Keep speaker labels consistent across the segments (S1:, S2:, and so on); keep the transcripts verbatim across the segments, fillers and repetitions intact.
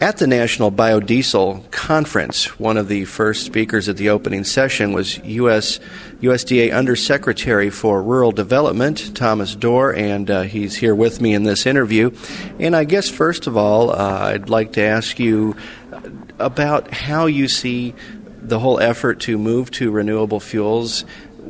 S1: At the National Biodiesel Conference, one of the first speakers at the opening session was U S U S D A Undersecretary for Rural Development, Thomas Dorr, and uh, he's here with me in this interview. And I guess, first of all, uh, I'd like to ask you about how you see the whole effort to move to renewable fuels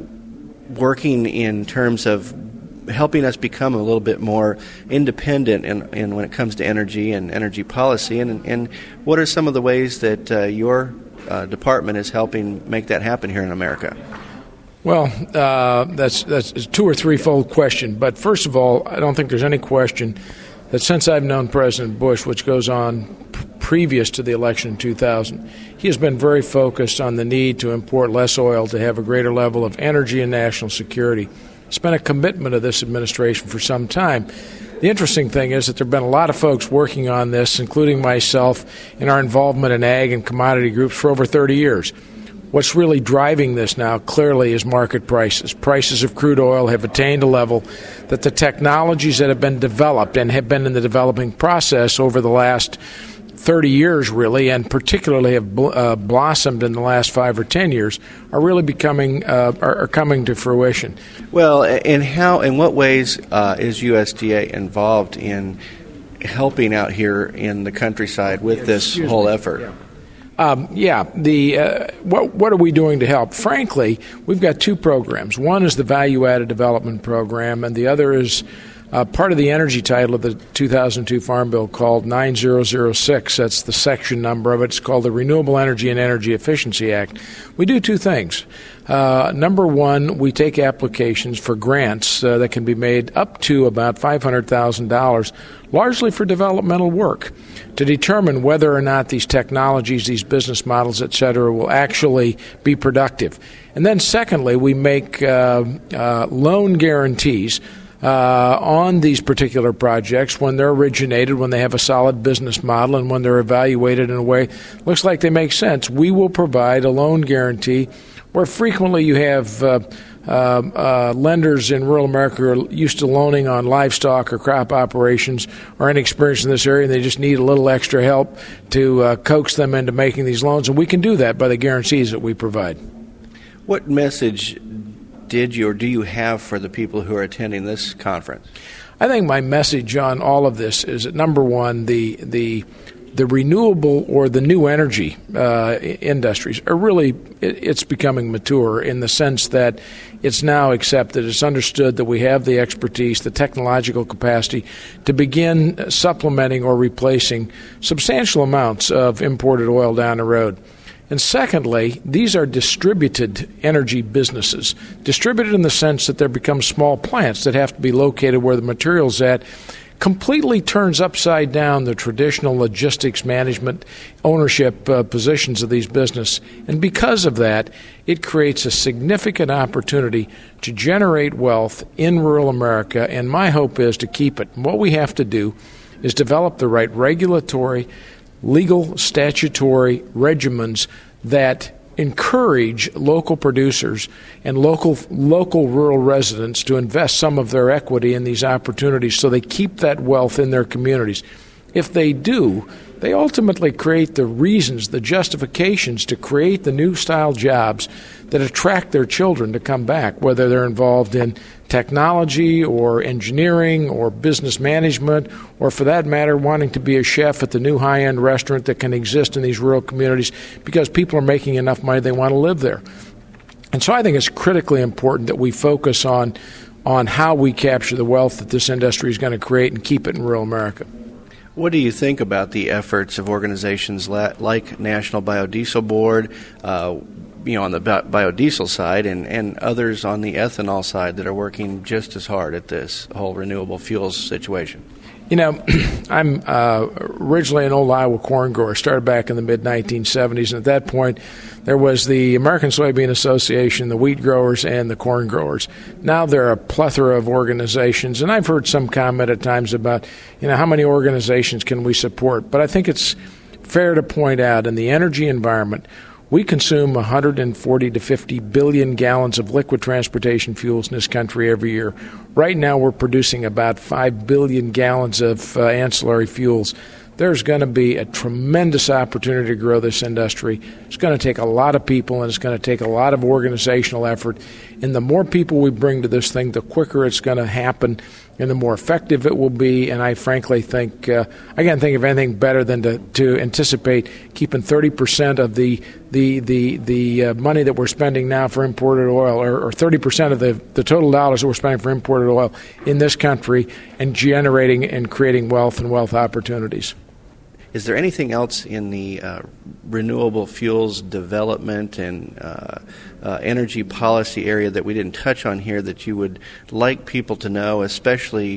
S1: working in terms of helping us become a little bit more independent in, in when it comes to energy and energy policy, and, and what are some of the ways that uh, your uh, department is helping make that happen here in America?
S2: Well, uh, that's that's a two or three-fold question. But first of all, I don't think there's any question that since I've known President Bush, which goes on p- previous to the election in two thousand, he has been very focused on the need to import less oil to have a greater level of energy and national security. It's been a commitment of this administration for some time. The interesting thing is that there have been a lot of folks working on this, including myself, in our involvement in ag and commodity groups for over thirty years. What's really driving this now, clearly, is market prices. Prices of crude oil have attained a level that the technologies that have been developed and have been in the developing process over the last thirty years, really, and particularly have bl- uh, blossomed in the last five or ten years, are really becoming uh, are, are coming to fruition.
S1: Well, and how, in what ways uh, is U S D A involved in helping out here in the countryside with yes, this whole
S2: me.
S1: effort?
S2: Yeah. Um, yeah, the uh, what what are we doing to help? Frankly, we've got two programs. One is the Value-Added Development Program, and the other is Uh, part of the energy title of the two thousand two Farm Bill called nine thousand six. That's the section number of it. It's called the Renewable Energy and Energy Efficiency Act. We do two things. Uh, number one, we take applications for grants uh, that can be made up to about five hundred thousand dollars, largely for developmental work, to determine whether or not these technologies, these business models, et cetera, will actually be productive. And then secondly, we make uh, uh, loan guarantees Uh, on these particular projects when they're originated, when they have a solid business model, and when they're evaluated in a way that looks like they make sense. We will provide a loan guarantee where frequently you have uh, uh, uh, lenders in rural America who are used to loaning on livestock or crop operations or inexperienced in this area, and they just need a little extra help to uh, coax them into making these loans, and we can do that by the guarantees that we provide.
S1: What message did you or do you have for the people who are attending this conference?
S2: I think my message on all of this is that, number one, the the the renewable or the new energy uh, industries are really, it, it's becoming mature in the sense that it's now accepted, it's understood that we have the expertise, the technological capacity to begin supplementing or replacing substantial amounts of imported oil down the road. And secondly, these are distributed energy businesses, distributed in the sense that there become small plants that have to be located where the material's at, completely turns upside down the traditional logistics management ownership uh, positions of these businesses. And because of that, it creates a significant opportunity to generate wealth in rural America, and my hope is to keep it. And what we have to do is develop the right regulatory, legal, statutory regimens that encourage local producers and local local rural residents to invest some of their equity in these opportunities so they keep that wealth in their communities. If they do, they ultimately create the reasons, the justifications to create the new style jobs that attract their children to come back, whether they're involved in technology or engineering or business management, or for that matter, wanting to be a chef at the new high-end restaurant that can exist in these rural communities because people are making enough money they want to live there. And so I think it's critically important that we focus on, on how we capture the wealth that this industry is going to create and keep it in rural America.
S1: What do you think about the efforts of organizations like National Biodiesel Board, uh, you know, on the biodiesel side, and, and others on the ethanol side that are working just as hard at this whole renewable fuels situation?
S2: You know, I'm uh, originally an old Iowa corn grower, started back in the mid nineteen seventies, and at that point there was the American Soybean Association, the wheat growers, and the corn growers. Now there are a plethora of organizations, and I've heard some comment at times about, you know, how many organizations can we support? But I think it's fair to point out in the energy environment, we consume one hundred forty to fifty billion gallons of liquid transportation fuels in this country every year. Right now we're producing about five billion gallons of uh, ancillary fuels. there's going to be a tremendous opportunity to grow this industry. It's going to take a lot of people, and it's going to take a lot of organizational effort. And the more people we bring to this thing, the quicker it's going to happen, and the more effective it will be. And I frankly think, uh, I can't think of anything better than to, to anticipate keeping thirty percent of the the the, the uh, money that we're spending now for imported oil, or, or thirty percent of the, the total dollars that we're spending for imported oil in this country, and generating and creating wealth and wealth opportunities.
S1: Is there anything else in the uh, renewable fuels development and uh, uh, energy policy area that we didn't touch on here that you would like people to know, especially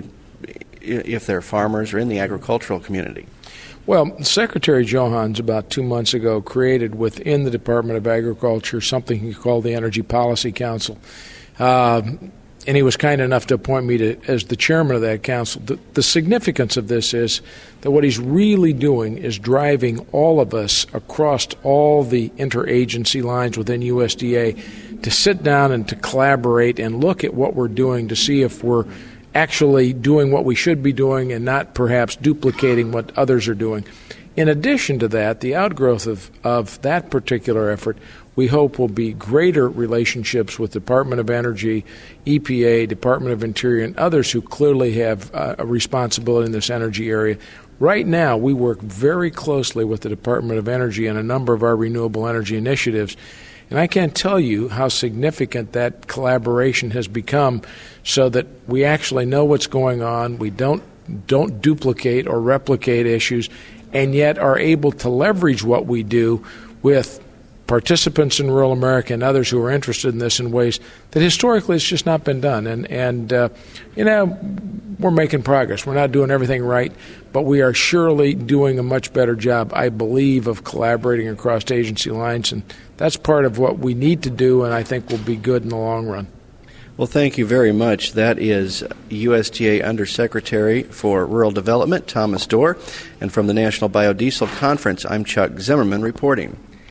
S1: if they're farmers or in the agricultural community?
S2: Well, Secretary Johans about two months ago created within the Department of Agriculture something he called the Energy Policy Council. Uh, And he was kind enough to appoint me to, as the chairman of that council. The, the significance of this is that what he's really doing is driving all of us across all the interagency lines within U S D A to sit down and to collaborate and look at what we're doing to see if we're actually doing what we should be doing and not perhaps duplicating what others are doing. In addition to that, the outgrowth of, of that particular effort, we hope, will be greater relationships with Department of Energy, E P A, Department of Interior, and others who clearly have uh, a responsibility in this energy area. Right now, we work very closely with the Department of Energy on a number of our renewable energy initiatives, and I can't tell you how significant that collaboration has become so that we actually know what's going on, we don't don't duplicate or replicate issues, and yet are able to leverage what we do with participants in rural America and others who are interested in this in ways that historically it's just not been done. And, and uh, you know, we're making progress. We're not doing everything right, but we are surely doing a much better job, I believe, of collaborating across agency lines. And that's part of what we need to do, and I think will be good in the long run.
S1: Well, thank you very much. That is U S D A Undersecretary for Rural Development, Thomas Doar. And from the National Biodiesel Conference, I'm Chuck Zimmerman reporting.